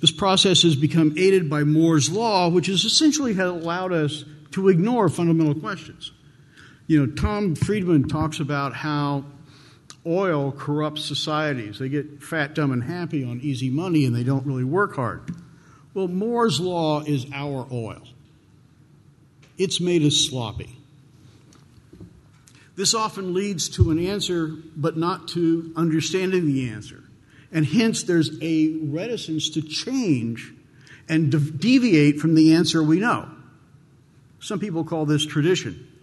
This process has become aided by Moore's law, which has essentially allowed us to ignore fundamental questions. Tom Friedman talks about how oil corrupts societies. They get fat, dumb, and happy on easy money, and they don't really work hard. Well, Moore's law is our oil. It's made us sloppy. This often leads to an answer, but not to understanding the answer. And hence, there's a reticence to change and deviate from the answer we know. Some people call this tradition.